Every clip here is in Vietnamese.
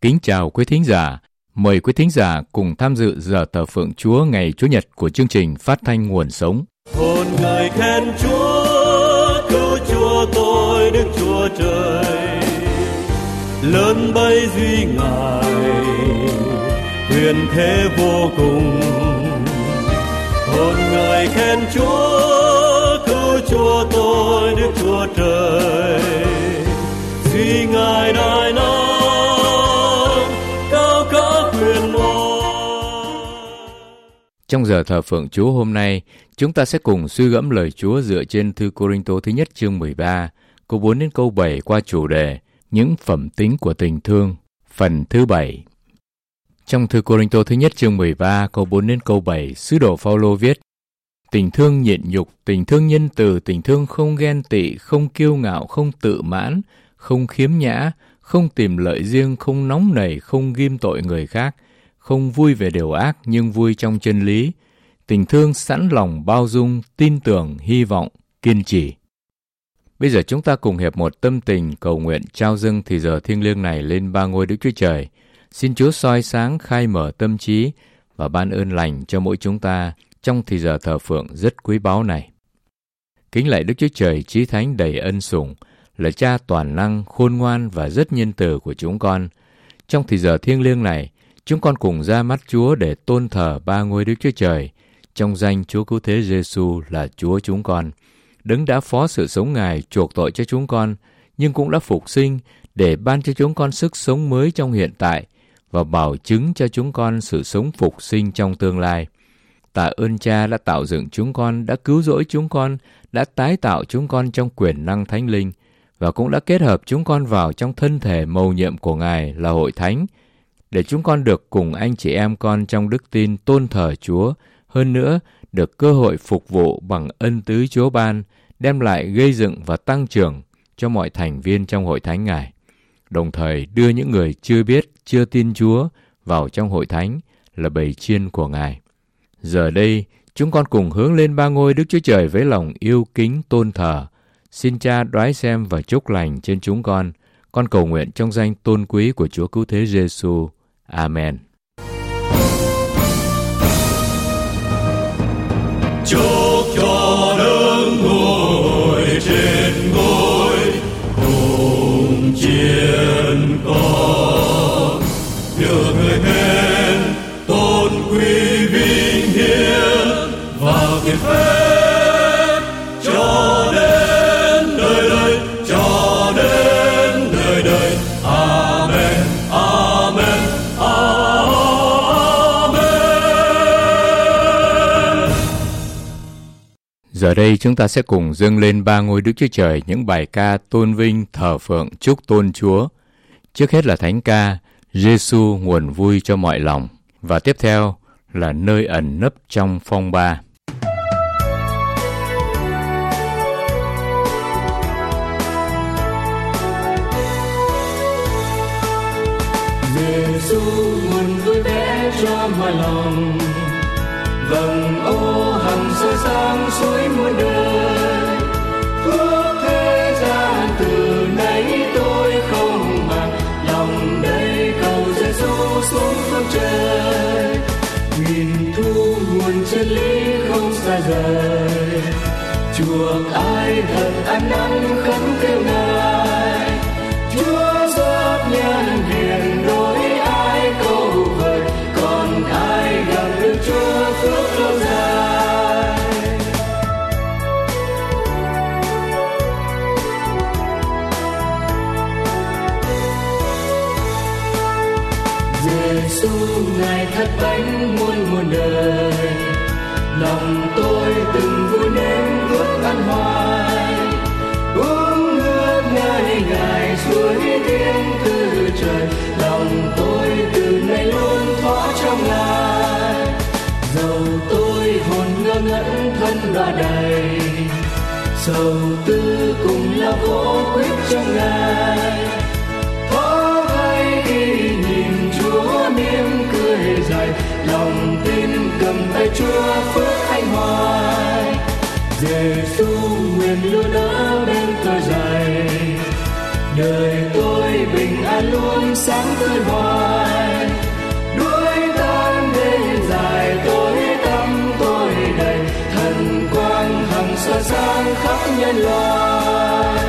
Kính chào quý thính giả. Mời quý thính giả cùng tham dự giờ thờ phượng Chúa ngày Chủ nhật của chương trình Phát thanh Nguồn Sống. Hồn người khen Chúa, cứu Chúa tôi Đức Chúa Trời. Lớn bay duy Ngài, quyền thế vô cùng. Hồn người khen Chúa, cứu Chúa tôi Đức Chúa Trời. Duy Ngài đại năng, cao cả quyền oai. Trong giờ thờ phượng Chúa hôm nay, chúng ta sẽ cùng suy gẫm lời Chúa dựa trên thư Cô-rinh-tô thứ nhất chương 13, câu 4 đến câu 7 qua chủ đề Những phẩm tính của tình thương, phần thứ 7. Trong thư Cô-rinh-tô thứ nhất chương 13, câu 4 đến câu 7, sứ đồ Phao-lô viết: Tình thương nhịn nhục, tình thương nhân từ, tình thương không ghen tị, không kiêu ngạo, không tự mãn, không khiếm nhã, không tìm lợi riêng, không nóng nảy, không ghim tội người khác, không vui về điều ác nhưng vui trong chân lý. Tình thương sẵn lòng bao dung, tin tưởng, hy vọng, kiên trì. Bây giờ chúng ta cùng hiệp một tâm tình cầu nguyện trao dâng thì giờ thiêng liêng này lên ba ngôi Đức Chúa Trời. Xin Chúa soi sáng, khai mở tâm trí và ban ơn lành cho mỗi chúng ta trong thì giờ thờ phượng rất quý báu này. Kính lạy Đức Chúa Trời chí thánh đầy ân sủng, là Cha toàn năng, khôn ngoan và rất nhân từ của chúng con. Trong thì giờ thiêng liêng này, chúng con cùng ra mắt Chúa để tôn thờ ba ngôi Đức Chúa Trời, trong danh Chúa Cứu Thế Giêsu là Chúa chúng con. Đấng đã phó sự sống Ngài chuộc tội cho chúng con, nhưng cũng đã phục sinh để ban cho chúng con sức sống mới trong hiện tại và bảo chứng cho chúng con sự sống phục sinh trong tương lai. Tạ ơn Cha đã tạo dựng chúng con, đã cứu rỗi chúng con, đã tái tạo chúng con trong quyền năng Thánh Linh và cũng đã kết hợp chúng con vào trong thân thể mầu nhiệm của Ngài là Hội Thánh, để chúng con được cùng anh chị em con trong đức tin tôn thờ Chúa, hơn nữa được cơ hội phục vụ bằng ân tứ Chúa ban, đem lại gây dựng và tăng trưởng cho mọi thành viên trong Hội Thánh Ngài, đồng thời đưa những người chưa biết, chưa tin Chúa vào trong Hội Thánh là bầy chiên của Ngài. Giờ đây, chúng con cùng hướng lên ba ngôi Đức Chúa Trời với lòng yêu kính tôn thờ. Xin Cha đoái xem và chúc lành trên chúng con. Con cầu nguyện trong danh tôn quý của Chúa Cứu Thế Giêsu. Amen. Chúc cho đấng ngồi trên ngôi cùng chiên con, được người khen tôn quý vinh hiển và kiệt phép cho đến đời đời, cho đến đời đời. Amen, amen, amen. Giờ đây chúng ta sẽ cùng dâng lên ba ngôi Đức Chúa Trời những bài ca tôn vinh, thờ phượng, chúc tôn Chúa. Trước hết là thánh ca Giêsu nguồn vui cho mọi lòng, và tiếp theo là nơi ẩn nấp trong phong ba. Giêsu nguồn vui vẻ cho mọi lòng, vầng ô hằng soi sáng suối muôn đời. Thuốc thế gian từ nãy tôi không màng, lòng đây cầu Giêsu xuống phương trời. Nghìn thu nguồn chân lý không xa rời, chuộc ai thật ăn năn khấn kêu Ngài. Chúa giáp nhân hiền đối ai câu vời, còn ai gặp được Chúa phước lâu dài. Giêsu Ngài thật bánh muôn đời, lòng tôi từng vui nếm ước ăn hoài. Uống nước ngay Ngài suối tiếng từ trời, lòng tôi từ nay luôn thỏa trong Ngài. Dầu tôi hồn ngơ ngẩn thân đọa đầy, sầu tư cùng là khổ quyết trong Ngài. Thoáng hay khi nhìn Chúa mỉm cười dài, lòng tin cầm tay Chúa phước hạnh hoài. Giêsu nguyện luôn ở bên tôi dài, đời tôi bình an luôn sáng tươi hoa. muôn loài.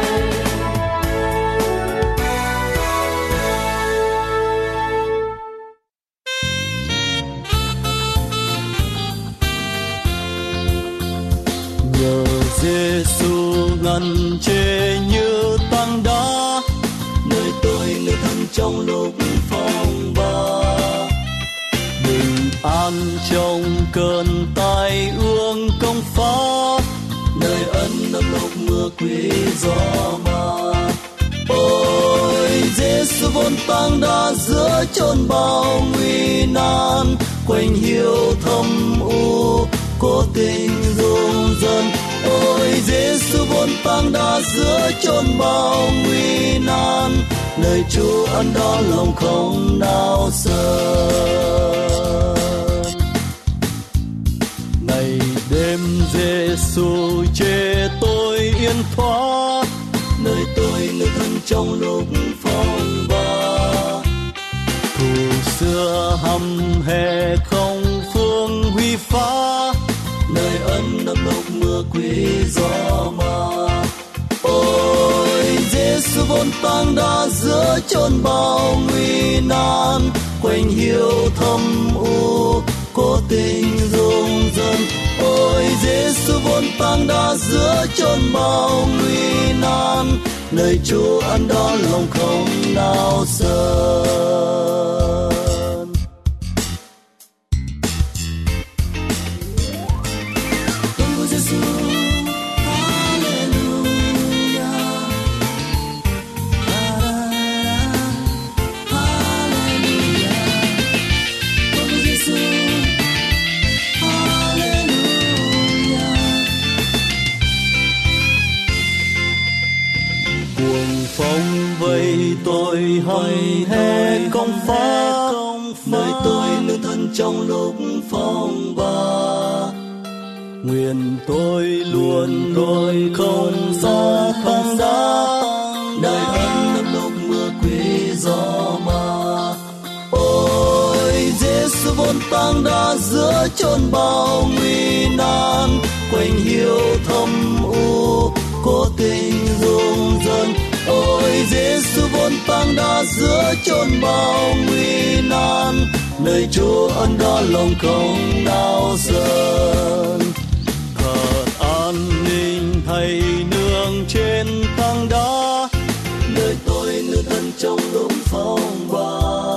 Nhờ Giêsu ngăn chê như tảng đá, nơi tôi người thân trong lúc phong ba. Bình an trong cơn tai ương công phá, nơi ân ấm lúc mưa quý gió mà. Ôi Giêsu vốn tảng đá giữa chốn bao nguy nan, quanh hiu thâm u cố tình rung rân. Ôi Giêsu vốn tảng đá giữa chốn bao nguy nan, nơi Chúa ăn đó lòng không nào sợ. Ngày đêm Giêsu chê tôi yên thoát, nơi tôi người thân trong lúc phong ba. Thù xưa hăm hè không phương huy phá, nơi ân ấm lúc mưa quý gió mà. Ôi Giêsu vốn tảng đá giữa chốn bao nguy nan, quanh hiu thâm u cố tình rung rân. Ôi Giêsu vốn tảng đá giữa chốn bao nguy nan, nơi Chúa ăn đó lòng không nào sợ. Phong vây tôi hầm hè công phá, nơi tôi nương thân trong lúc phong ba. Nguyện tôi luôn luôn không xa tảng đá, nơi ân ấm lúc mưa quý gió mà. Ôi Giêsu vốn tảng đá giữa chốn bao nguy nan, quanh hiu thâm u cố tình rung rân. Ôi Giêsu vốn tảng đá giữa chốn bao nguy nan, nơi Chúa ân đó lòng không nào sợ. Thật an ninh thầy nương trên tảng đá, nơi tôi nương thân trong lúc phong ba.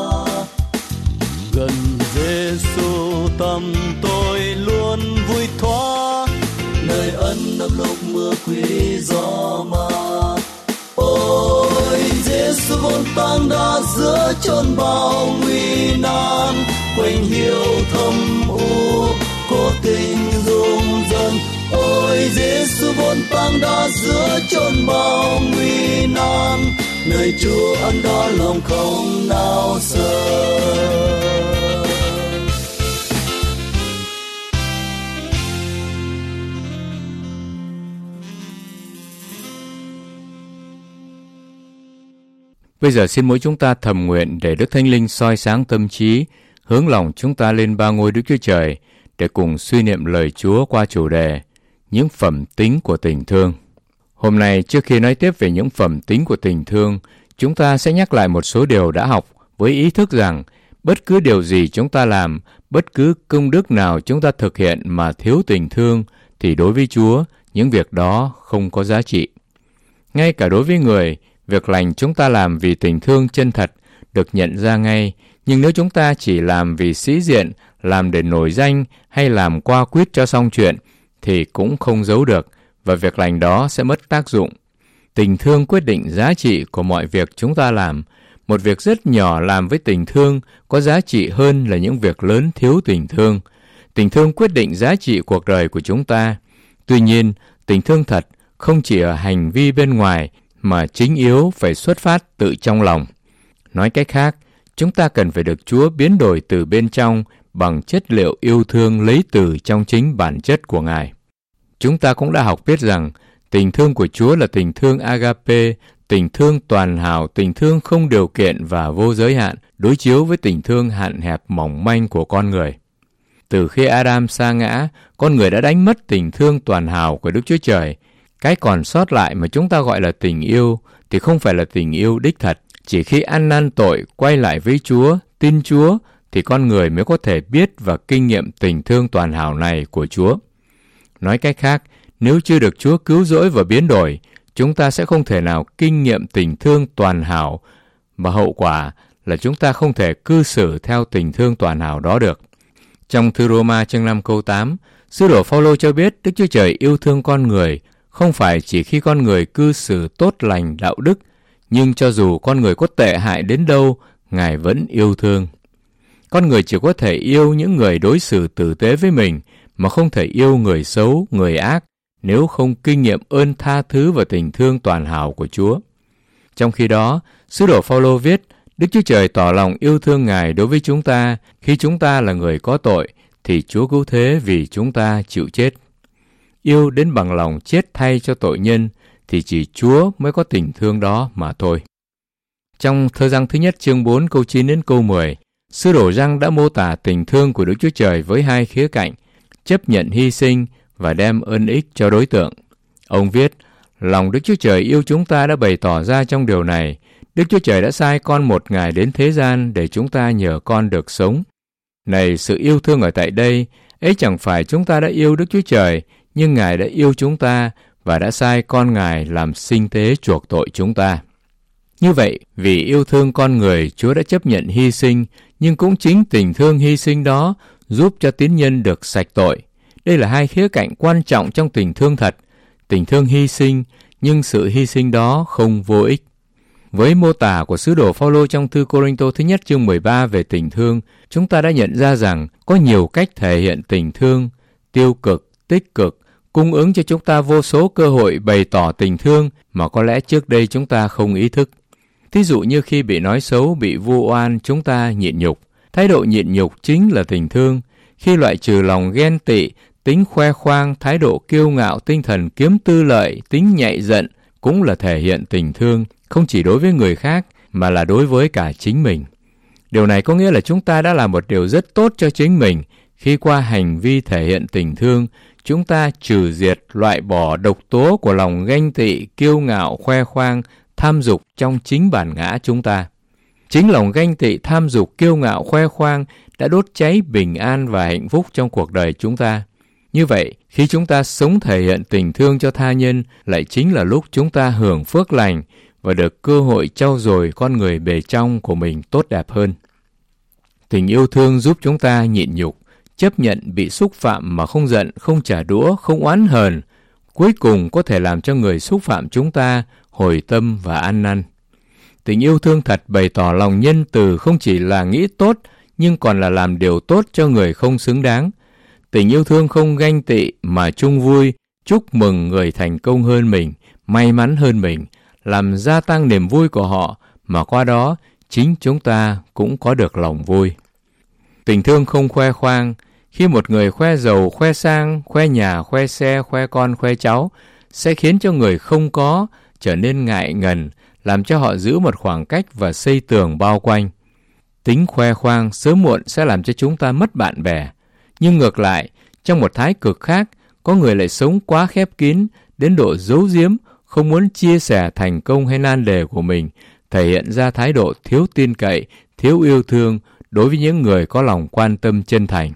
Gần Giêsu tâm tôi luôn vui thoát, nơi ân ấm lúc mưa quý gió mà. Ôi Giêsu vốn tảng đá giữa chốn bao nguy nan, quanh hiu thâm u cố tình rung rân. Ôi Giêsu vốn tảng đá giữa chốn bao nguy nan, nơi Chúa ăn đó lòng không nào sợ. Bây giờ xin mỗi chúng ta thầm nguyện để Đức Thánh Linh soi sáng tâm trí, hướng lòng chúng ta lên ba ngôi Đức Chúa Trời để cùng suy niệm lời Chúa qua chủ đề những phẩm tính của tình thương. Hôm nay, trước khi nói tiếp về những phẩm tính của tình thương, chúng ta sẽ nhắc lại một số điều đã học với ý thức rằng bất cứ điều gì chúng ta làm, bất cứ công đức nào chúng ta thực hiện mà thiếu tình thương thì đối với Chúa, những việc đó không có giá trị. Ngay cả đối với người, việc lành chúng ta làm vì tình thương chân thật được nhận ra ngay, nhưng nếu chúng ta chỉ làm vì sĩ diện, làm để nổi danh hay làm qua quýt cho xong chuyện thì cũng không giấu được và việc lành đó sẽ mất tác dụng. Tình thương quyết định giá trị của mọi việc chúng ta làm. Một việc rất nhỏ làm với tình thương có giá trị hơn là những việc lớn thiếu tình thương. Tình thương quyết định giá trị cuộc đời của chúng ta. Tuy nhiên, tình thương thật không chỉ ở hành vi bên ngoài mà chính yếu phải xuất phát từ trong lòng. Nói cách khác, chúng ta cần phải được Chúa biến đổi từ bên trong bằng chất liệu yêu thương lấy từ trong chính bản chất của Ngài. Chúng ta cũng đã học biết rằng tình thương của Chúa là tình thương agape, tình thương toàn hảo, tình thương không điều kiện và vô giới hạn, đối chiếu với tình thương hạn hẹp mỏng manh của con người. Từ khi Adam sa ngã, con người đã đánh mất tình thương toàn hảo của Đức Chúa Trời. Cái còn sót lại mà chúng ta gọi là tình yêu thì không phải là tình yêu đích thật. Chỉ khi ăn năn tội, quay lại với Chúa, tin Chúa, thì con người mới có thể biết và kinh nghiệm tình thương toàn hảo này của Chúa. Nói cách khác, nếu chưa được Chúa cứu rỗi và biến đổi, chúng ta sẽ không thể nào kinh nghiệm tình thương toàn hảo, và hậu quả là chúng ta không thể cư xử theo tình thương toàn hảo đó được. Trong thư Roma chương 5 câu 8, sứ đồ Phaolô cho biết Đức Chúa Trời yêu thương con người không phải chỉ khi con người cư xử tốt lành đạo đức, nhưng cho dù con người có tệ hại đến đâu, Ngài vẫn yêu thương. Con người chỉ có thể yêu những người đối xử tử tế với mình, mà không thể yêu người xấu, người ác, nếu không kinh nghiệm ơn tha thứ và tình thương toàn hảo của Chúa. Trong khi đó, sứ đồ Phaolô viết, Đức Chúa Trời tỏ lòng yêu thương Ngài đối với chúng ta khi chúng ta là người có tội, thì Chúa cứu thế vì chúng ta chịu chết. Yêu đến bằng lòng chết thay cho tội nhân, thì chỉ Chúa mới có tình thương đó mà thôi. Trong thơ Giăng thứ nhất chương 4 câu 9 đến câu 10, sứ đồ Giăng đã mô tả tình thương của Đức Chúa Trời với hai khía cạnh, chấp nhận hy sinh và đem ơn ích cho đối tượng. Ông viết, lòng Đức Chúa Trời yêu chúng ta đã bày tỏ ra trong điều này. Đức Chúa Trời đã sai con một Ngài đến thế gian để chúng ta nhờ con được sống. Này, sự yêu thương ở tại đây, ấy chẳng phải chúng ta đã yêu Đức Chúa Trời, nhưng Ngài đã yêu chúng ta và đã sai con Ngài làm sinh tế chuộc tội chúng ta. Như vậy, vì yêu thương con người, Chúa đã chấp nhận hy sinh, nhưng cũng chính tình thương hy sinh đó giúp cho tín nhân được sạch tội. Đây là hai khía cạnh quan trọng trong tình thương thật. Tình thương hy sinh, nhưng sự hy sinh đó không vô ích. Với mô tả của sứ đồ Phaolô trong thư Cô-rinh-tô thứ nhất chương 13 về tình thương, chúng ta đã nhận ra rằng có nhiều cách thể hiện tình thương, tiêu cực, tích cực, cung ứng cho chúng ta vô số cơ hội bày tỏ tình thương mà có lẽ trước đây chúng ta không ý thức. Thí dụ như khi bị nói xấu, bị vu oan, chúng ta nhịn nhục. Thái độ nhịn nhục chính là tình thương. Khi loại trừ lòng ghen tị, tính khoe khoang, thái độ kiêu ngạo, tinh thần kiếm tư lợi, tính nhạy giận cũng là thể hiện tình thương, không chỉ đối với người khác mà là đối với cả chính mình. Điều này có nghĩa là chúng ta đã làm một điều rất tốt cho chính mình khi qua hành vi thể hiện tình thương, chúng ta trừ diệt, loại bỏ độc tố của lòng ganh tị, kiêu ngạo, khoe khoang, tham dục trong chính bản ngã chúng ta. Chính lòng ganh tị, tham dục, kiêu ngạo, khoe khoang đã đốt cháy bình an và hạnh phúc trong cuộc đời chúng ta. Như vậy, khi chúng ta sống thể hiện tình thương cho tha nhân, lại chính là lúc chúng ta hưởng phước lành và được cơ hội trau dồi con người bề trong của mình tốt đẹp hơn. Tình yêu thương giúp chúng ta nhịn nhục, chấp nhận bị xúc phạm mà không giận, không trả đũa, không oán hờn. Cuối cùng có thể làm cho người xúc phạm chúng ta hồi tâm và ăn năn. Tình yêu thương thật bày tỏ lòng nhân từ không chỉ là nghĩ tốt, nhưng còn là làm điều tốt cho người không xứng đáng. Tình yêu thương không ganh tị mà chung vui, chúc mừng người thành công hơn mình, may mắn hơn mình, làm gia tăng niềm vui của họ, mà qua đó chính chúng ta cũng có được lòng vui. Tình thương không khoe khoang. Khi một người khoe giàu, khoe sang, khoe nhà, khoe xe, khoe con, khoe cháu, sẽ khiến cho người không có trở nên ngại ngần, làm cho họ giữ một khoảng cách và xây tường bao quanh. Tính khoe khoang sớm muộn sẽ làm cho chúng ta mất bạn bè. Nhưng ngược lại, trong một thái cực khác, có người lại sống quá khép kín, đến độ giấu giếm, không muốn chia sẻ thành công hay nan đề của mình, thể hiện ra thái độ thiếu tin cậy, thiếu yêu thương đối với những người có lòng quan tâm chân thành.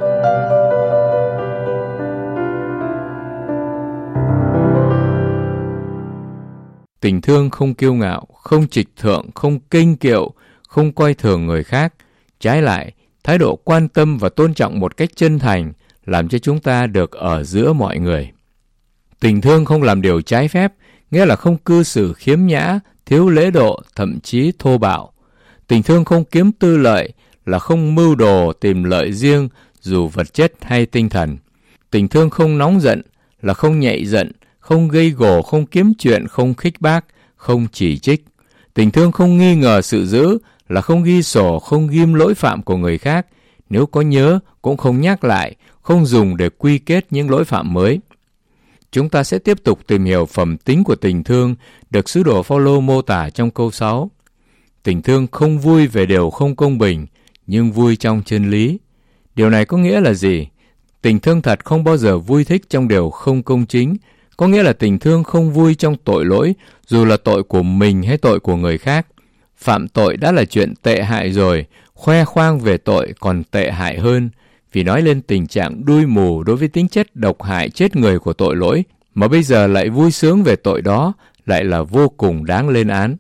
Tình thương không kiêu ngạo, không trịch thượng, không kinh kiệu, không coi thường người khác. Trái lại, thái độ quan tâm và tôn trọng một cách chân thành làm cho chúng ta được ở giữa mọi người. Tình thương không làm điều trái phép, nghĩa là không cư xử khiếm nhã, thiếu lễ độ, thậm chí thô bạo. Tình thương không kiếm tư lợi, là không mưu đồ tìm lợi riêng dù vật chất hay tinh thần. Tình thương không nóng giận, là không nhạy giận, không gây gổ, không kiếm chuyện, không khích bác, không chỉ trích. Tình thương không nghi ngờ sự dữ, là không ghi sổ, không ghim lỗi phạm của người khác. Nếu có nhớ, cũng không nhắc lại, không dùng để quy kết những lỗi phạm mới. Chúng ta sẽ tiếp tục tìm hiểu phẩm tính của tình thương được sứ đồ Phaolô mô tả trong câu 6. Tình thương không vui về điều không công bình, nhưng vui trong chân lý. Điều này có nghĩa là gì? Tình thương thật không bao giờ vui thích trong điều không công chính, có nghĩa là tình thương không vui trong tội lỗi, dù là tội của mình hay tội của người khác. Phạm tội đã là chuyện tệ hại rồi, khoe khoang về tội còn tệ hại hơn, vì nói lên tình trạng đuôi mù đối với tính chất độc hại chết người của tội lỗi, mà bây giờ lại vui sướng về tội đó, lại là vô cùng đáng lên án.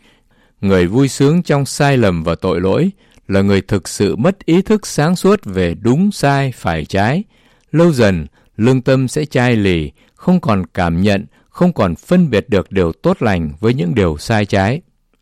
Người vui sướng trong sai lầm và tội lỗi là người thực sự mất ý thức sáng suốt về đúng sai phải trái. Lâu dần, lương tâm sẽ chai lì, không còn cảm nhận, không còn phân biệt được điều tốt lành với những điều sai trái.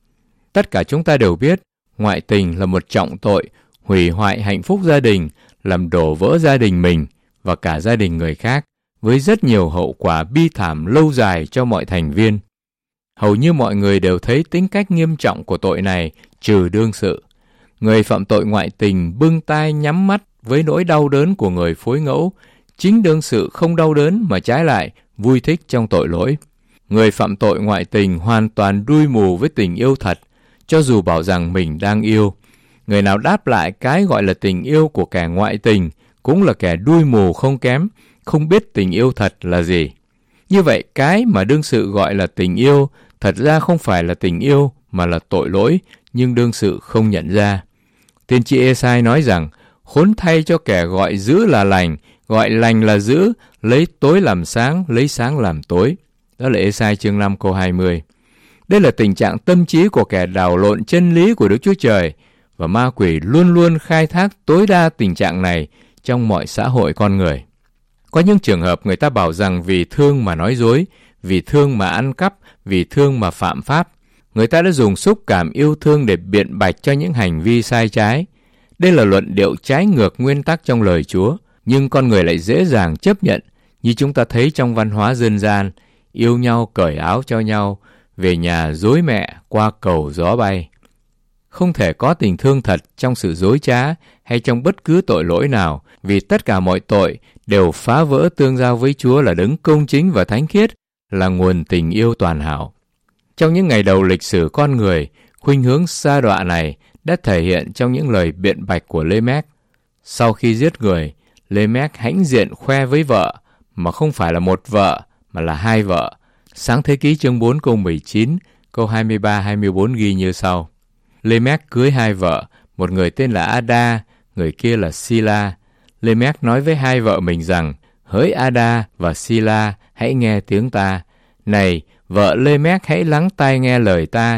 Tất cả chúng ta đều biết, ngoại tình là một trọng tội, hủy hoại hạnh phúc gia đình, làm đổ vỡ gia đình mình và cả gia đình người khác, với rất nhiều hậu quả bi thảm lâu dài cho mọi thành viên. Hầu như mọi người đều thấy tính cách nghiêm trọng của tội này, trừ đương sự. Người phạm tội ngoại tình bưng tai nhắm mắt với nỗi đau đớn của người phối ngẫu, chính đương sự không đau đớn mà trái lại vui thích trong tội lỗi. Người phạm tội ngoại tình hoàn toàn đuôi mù với tình yêu thật, cho dù bảo rằng mình đang yêu. Người nào đáp lại cái gọi là tình yêu của kẻ ngoại tình cũng là kẻ đuôi mù không kém, không biết tình yêu thật là gì. Như vậy, cái mà đương sự gọi là tình yêu thật ra không phải là tình yêu mà là tội lỗi, nhưng đương sự không nhận ra. Tiên tri Ê-sai nói rằng, khốn thay cho kẻ gọi dữ là lành, gọi lành là dữ, lấy tối làm sáng, lấy sáng làm tối. Đó là Ê-sai chương 5 câu 20. Đây là tình trạng tâm trí của kẻ đảo lộn chân lý của Đức Chúa Trời, và ma quỷ luôn luôn khai thác tối đa tình trạng này trong mọi xã hội con người. Có những trường hợp người ta bảo rằng vì thương mà nói dối, vì thương mà ăn cắp, vì thương mà phạm pháp. Người ta đã dùng xúc cảm yêu thương để biện bạch cho những hành vi sai trái. Đây là luận điệu trái ngược nguyên tắc trong lời Chúa, nhưng con người lại dễ dàng chấp nhận, như chúng ta thấy trong văn hóa dân gian, yêu nhau cởi áo cho nhau, về nhà dối mẹ qua cầu gió bay. Không thể có tình thương thật trong sự dối trá hay trong bất cứ tội lỗi nào, vì tất cả mọi tội đều phá vỡ tương giao với Chúa là đấng công chính và thánh khiết, là nguồn tình yêu toàn hảo. Trong những ngày đầu lịch sử con người, khuynh hướng sa đọa này đã thể hiện trong những lời biện bạch của Lê-mếch. Sau khi giết người, Lê-mếch hãnh diện khoe với vợ, mà không phải là một vợ, mà là hai vợ. Sáng Thế Ký chương 4 câu 19, câu 23-24 ghi như sau. Lê-mếch cưới hai vợ, một người tên là Ada, người kia là Sila. Lê-mếch nói với hai vợ mình rằng, hỡi Ada và Sila, hãy nghe tiếng ta. Này, vợ Lê-mếch hãy lắng tai nghe lời ta.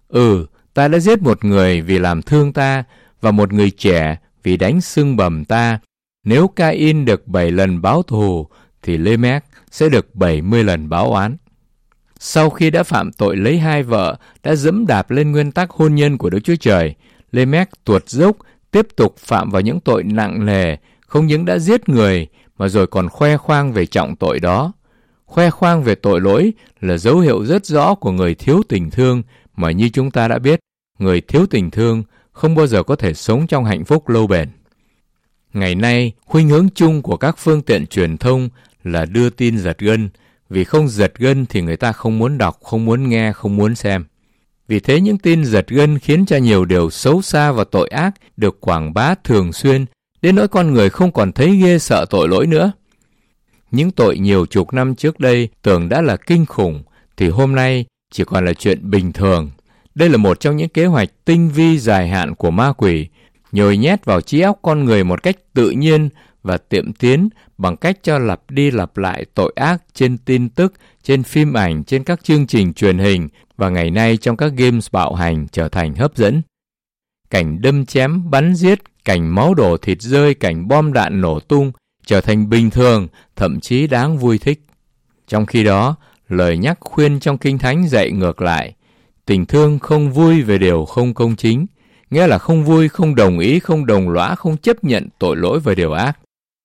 Ta đã giết một người vì làm thương ta, và một người trẻ vì đánh sưng bầm ta. Nếu Ca-in được 7 lần báo thù, thì Lê-mếch sẽ được 70 lần báo oán. Sau khi đã phạm tội lấy hai vợ, đã dẫm đạp lên nguyên tắc hôn nhân của Đức Chúa Trời, Lê-mếch tuột dốc, tiếp tục phạm vào những tội nặng nề, không những đã giết người, mà rồi còn khoe khoang về trọng tội đó. Khoe khoang về tội lỗi là dấu hiệu rất rõ của người thiếu tình thương, mà như chúng ta đã biết, người thiếu tình thương không bao giờ có thể sống trong hạnh phúc lâu bền. Ngày nay, khuynh hướng chung của các phương tiện truyền thông là đưa tin giật gân, vì không giật gân thì người ta không muốn đọc, không muốn nghe, không muốn xem. Vì thế những tin giật gân khiến cho nhiều điều xấu xa và tội ác được quảng bá thường xuyên, đến nỗi con người không còn thấy ghê sợ tội lỗi nữa. Những tội nhiều chục năm trước đây tưởng đã là kinh khủng, thì hôm nay chỉ còn là chuyện bình thường. Đây là một trong những kế hoạch tinh vi dài hạn của ma quỷ, nhồi nhét vào trí óc con người một cách tự nhiên và tiệm tiến bằng cách cho lặp đi lặp lại tội ác trên tin tức, trên phim ảnh, trên các chương trình truyền hình và ngày nay trong các games bạo hành trở thành hấp dẫn. Cảnh đâm chém, bắn giết, cảnh máu đổ thịt rơi, cảnh bom đạn nổ tung trở thành bình thường, thậm chí đáng vui thích. Trong khi đó, lời nhắc khuyên trong Kinh Thánh dạy ngược lại, tình thương không vui về điều không công chính, nghĩa là không vui, không đồng ý, không đồng lõa, không chấp nhận tội lỗi và điều ác.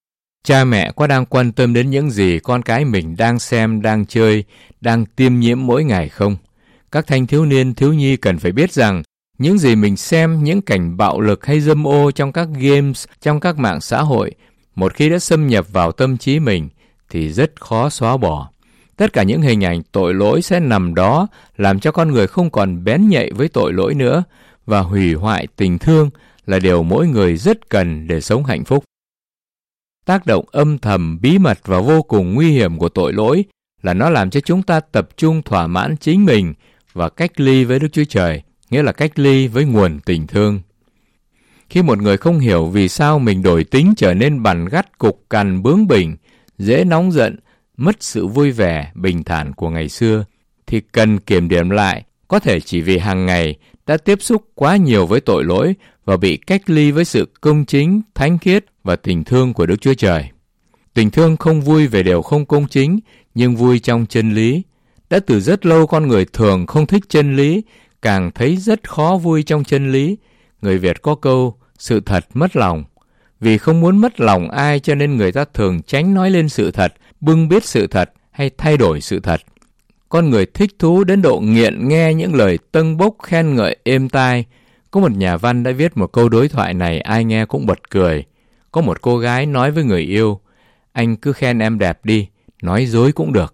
Cha mẹ có đang quan tâm đến những gì con cái mình đang xem, đang chơi, đang tiêm nhiễm mỗi ngày không? Các thanh thiếu niên, thiếu nhi cần phải biết rằng những gì mình xem, những cảnh bạo lực hay dâm ô trong các games, trong các mạng xã hội, một khi đã xâm nhập vào tâm trí mình thì rất khó xóa bỏ. Tất cả những hình ảnh tội lỗi sẽ nằm đó, làm cho con người không còn bén nhạy với tội lỗi nữa, và hủy hoại tình thương là điều mỗi người rất cần để sống hạnh phúc. Tác động âm thầm, bí mật và vô cùng nguy hiểm của tội lỗi là nó làm cho chúng ta tập trung thỏa mãn chính mình và cách ly với Đức Chúa Trời, nghĩa là cách ly với nguồn tình thương. Khi một người không hiểu vì sao mình đổi tính trở nên bằn gắt, cục cằn, bướng bỉnh, dễ nóng giận, mất sự vui vẻ, bình thản của ngày xưa, thì cần kiểm điểm lại, có thể chỉ vì hàng ngày đã tiếp xúc quá nhiều với tội lỗi và bị cách ly với sự công chính, thánh khiết và tình thương của Đức Chúa Trời. Tình thương không vui về điều không công chính, nhưng vui trong chân lý. Đã từ rất lâu con người thường không thích chân lý, càng thấy rất khó vui trong chân lý. Người Việt có câu, sự thật mất lòng. Vì không muốn mất lòng ai cho nên người ta thường tránh nói lên sự thật, bưng bít sự thật hay thay đổi sự thật. Con người thích thú đến độ nghiện nghe những lời tâng bốc khen ngợi êm tai. Có một nhà văn đã viết một câu đối thoại này ai nghe cũng bật cười. Có một cô gái nói với người yêu, anh cứ khen em đẹp đi, nói dối cũng được.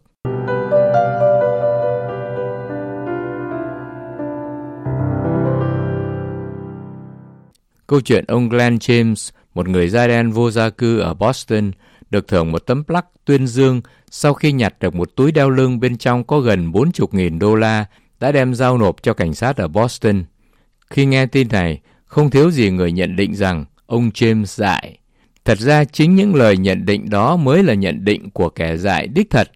Câu chuyện ông Glenn James, một người da đen vô gia cư ở Boston, được thưởng một tấm plaque tuyên dương sau khi nhặt được một túi đeo lưng bên trong có gần 40.000 đô la đã đem giao nộp cho cảnh sát ở Boston. Khi nghe tin này, không thiếu gì người nhận định rằng ông James dại. Thật ra chính những lời nhận định đó mới là nhận định của kẻ dại đích thật.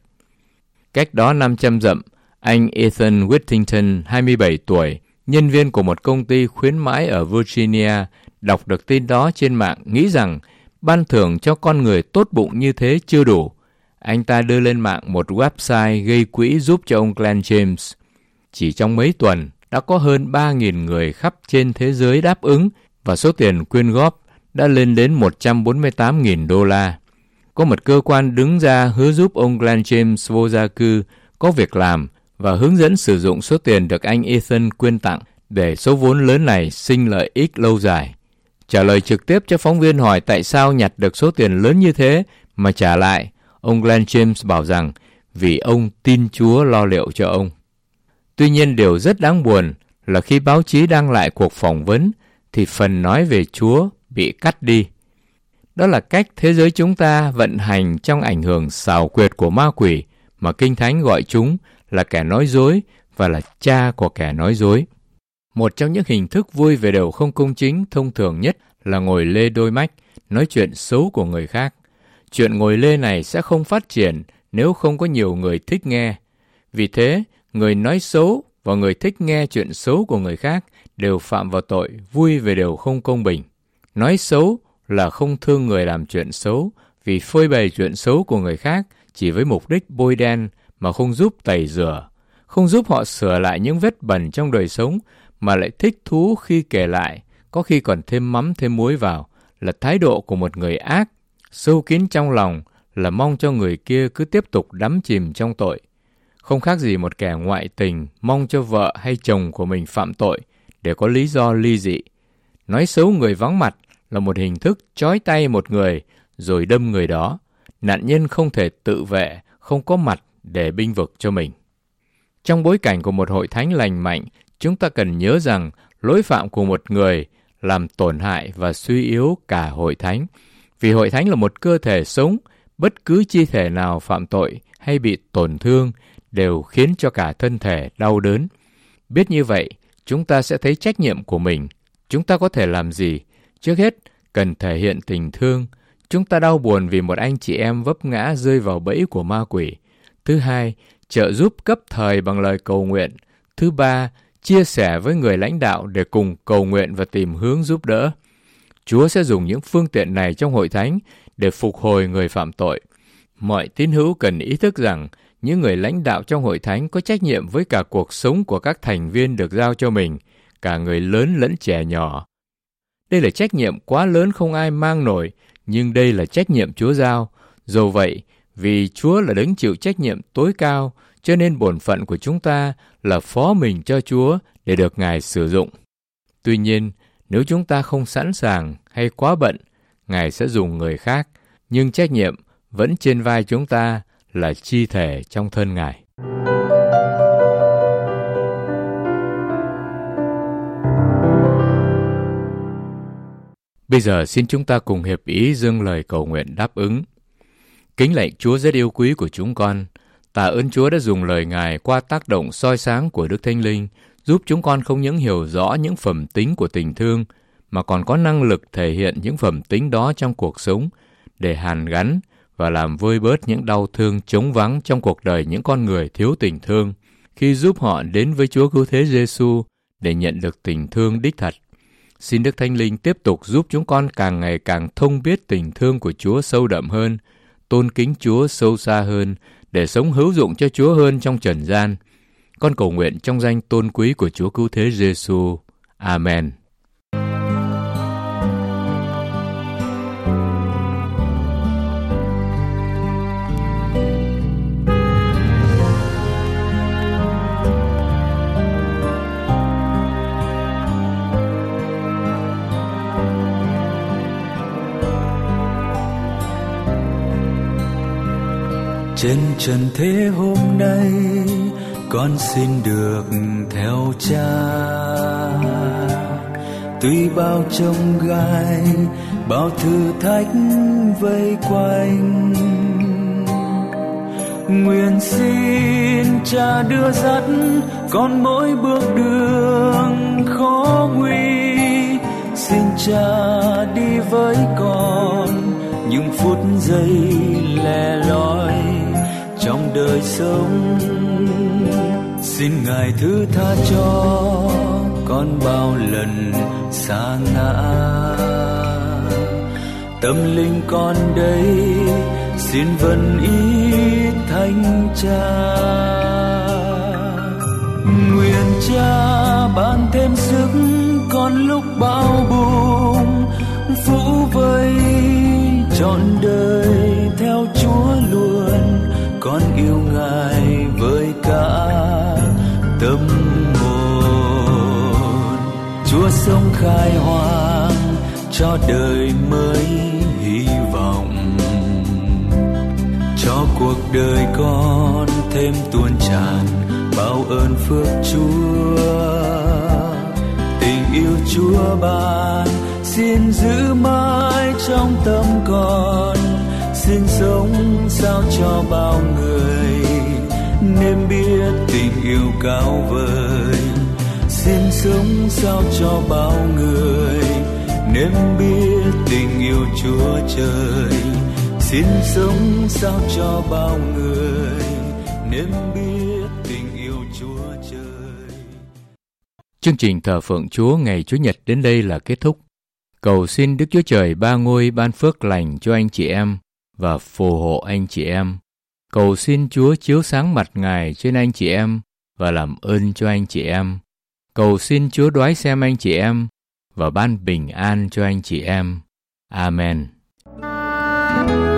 Cách đó 500 dặm, anh Ethan Whittington, 27 tuổi, nhân viên của một công ty khuyến mãi ở Virginia, đọc được tin đó trên mạng nghĩ rằng ban thưởng cho con người tốt bụng như thế chưa đủ. Anh ta đưa lên mạng một website gây quỹ giúp cho ông Glenn James. Chỉ trong mấy tuần, đã có hơn 3.000 người khắp trên thế giới đáp ứng và số tiền quyên góp đã lên đến 148.000 đô la. Có một cơ quan đứng ra hứa giúp ông Glenn James vô gia cư có việc làm và hướng dẫn sử dụng số tiền được anh Ethan quyên tặng để số vốn lớn này sinh lợi ích lâu dài. Trả lời trực tiếp cho phóng viên hỏi tại sao nhặt được số tiền lớn như thế mà trả lại, ông Glenn James bảo rằng vì ông tin Chúa lo liệu cho ông. Tuy nhiên điều rất đáng buồn là khi báo chí đăng lại cuộc phỏng vấn thì phần nói về Chúa bị cắt đi. Đó là cách thế giới chúng ta vận hành trong ảnh hưởng xảo quyệt của ma quỷ mà Kinh Thánh gọi chúng là kẻ nói dối và là cha của kẻ nói dối. Một trong những hình thức vui về điều không công chính thông thường nhất là ngồi lê đôi mách, nói chuyện xấu của người khác. Chuyện ngồi lê này sẽ không phát triển nếu không có nhiều người thích nghe. Vì thế, người nói xấu và người thích nghe chuyện xấu của người khác đều phạm vào tội vui về điều không công bình. Nói xấu là không thương người làm chuyện xấu vì phơi bày chuyện xấu của người khác chỉ với mục đích bôi đen mà không giúp tẩy rửa, không giúp họ sửa lại những vết bẩn trong đời sống mà lại thích thú khi kể lại, có khi còn thêm mắm thêm muối vào, là thái độ của một người ác, sâu kín trong lòng là mong cho người kia cứ tiếp tục đắm chìm trong tội. Không khác gì một kẻ ngoại tình mong cho vợ hay chồng của mình phạm tội để có lý do ly dị. Nói xấu người vắng mặt là một hình thức trói tay một người rồi đâm người đó. Nạn nhân không thể tự vệ, không có mặt để bênh vực cho mình. Trong bối cảnh của một hội thánh lành mạnh, chúng ta cần nhớ rằng lỗi phạm của một người làm tổn hại và suy yếu cả hội thánh. Vì hội thánh là một cơ thể sống, bất cứ chi thể nào phạm tội hay bị tổn thương đều khiến cho cả thân thể đau đớn. Biết như vậy, chúng ta sẽ thấy trách nhiệm của mình. Chúng ta có thể làm gì? Trước hết, cần thể hiện tình thương. Chúng ta đau buồn vì một anh chị em vấp ngã rơi vào bẫy của ma quỷ. Thứ hai, trợ giúp cấp thời bằng lời cầu nguyện. Thứ ba, chia sẻ với người lãnh đạo để cùng cầu nguyện và tìm hướng giúp đỡ. Chúa sẽ dùng những phương tiện này trong hội thánh để phục hồi người phạm tội. Mọi tín hữu cần ý thức rằng những người lãnh đạo trong hội thánh có trách nhiệm với cả cuộc sống của các thành viên được giao cho mình, cả người lớn lẫn trẻ nhỏ. Đây là trách nhiệm quá lớn không ai mang nổi, nhưng đây là trách nhiệm Chúa giao. Dù vậy, vì Chúa là đấng chịu trách nhiệm tối cao, cho nên bổn phận của chúng ta là phó mình cho Chúa để được Ngài sử dụng. Tuy nhiên, nếu chúng ta không sẵn sàng hay quá bận, Ngài sẽ dùng người khác, nhưng trách nhiệm vẫn trên vai chúng ta là chi thể trong thân Ngài. Bây giờ xin chúng ta cùng hiệp ý dâng lời cầu nguyện đáp ứng. Kính lạy Chúa rất yêu quý của chúng con, Tạ ơn Chúa đã dùng lời Ngài qua tác động soi sáng của Đức Thánh Linh, giúp chúng con không những hiểu rõ những phẩm tính của tình thương, mà còn có năng lực thể hiện những phẩm tính đó trong cuộc sống, để hàn gắn và làm vơi bớt những đau thương trống vắng trong cuộc đời những con người thiếu tình thương, khi giúp họ đến với Chúa Cứu Thế Giêsu để nhận được tình thương đích thật. Xin Đức Thánh Linh tiếp tục giúp chúng con càng ngày càng thông biết tình thương của Chúa sâu đậm hơn, tôn kính Chúa sâu xa hơn, để sống hữu dụng cho Chúa hơn trong trần gian. Con cầu nguyện trong danh tôn quý của Chúa Cứu Thế Giêsu. Amen. Trên trần thế hôm nay, con xin được theo Cha. Tuy bao chông gai, bao thử thách vây quanh, nguyện xin Cha đưa dắt con mỗi bước đường khó nguy. Xin Cha đi với con những phút giây lẻ loi trong đời sống. Xin Ngài thứ tha cho con bao lần sa ngã. Tâm linh con đây xin vâng ý Thánh Cha. Nguyện Cha ban thêm sức con lúc bão bùng, phủ vây trọn đời theo Chúa luôn. Con yêu Ngài với cả tâm hồn. Chúa sống khai hoang cho đời mới hy vọng, cho cuộc đời con thêm tuôn tràn bao ơn phước Chúa. Tình yêu Chúa ban xin giữ mãi trong tâm con. Xin sống sao cho bao người nên biết tình yêu cao vời. Xin sống sao cho bao người nên biết tình yêu Chúa Trời. Xin sống sao cho bao người nên biết tình yêu Chúa Trời. Chương trình thờ phượng Chúa ngày Chủ nhật đến đây là kết thúc. Cầu xin Đức Chúa Trời Ba Ngôi ban phước lành cho anh chị em và phù hộ anh chị em. Cầu xin Chúa chiếu sáng mặt Ngài trên anh chị em và làm ơn cho anh chị em. Cầu xin Chúa đoái xem anh chị em và ban bình an cho anh chị em. Amen.